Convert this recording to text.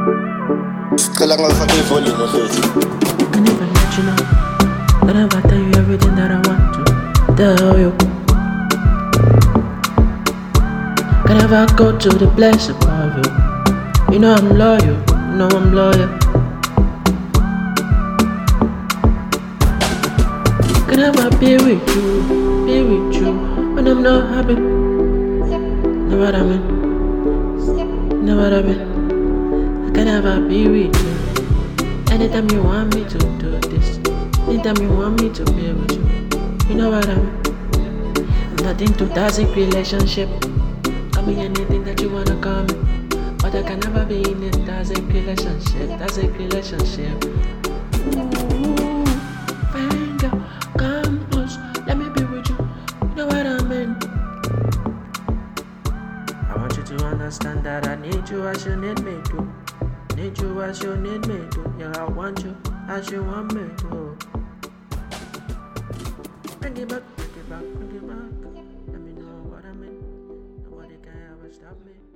Sicela ngifake ivolume mfethu. I never let you know that I've tell you everything that I want to tell you. Can never go to the place above you. You know I'm loyal, you know I'm loyal. Can never be with you when I'm not happy. Know what I mean? Know what I mean? I can never be with you. Anytime you want me to do this, anytime you want me to be with you, you know what I mean? Nothing to toxic relationship. Call me anything that you wanna call me, but I can never be in a toxic relationship. Toxic relationship. Ooh, fine girl, come close, let me be with you. You know what I mean? I want you to understand that I need you as you need me to. Need you as you need me to. Yeah, I want you as you want me to. Bring it back, bring it back, bring it back. Let me know what I mean. Nobody can ever stop me.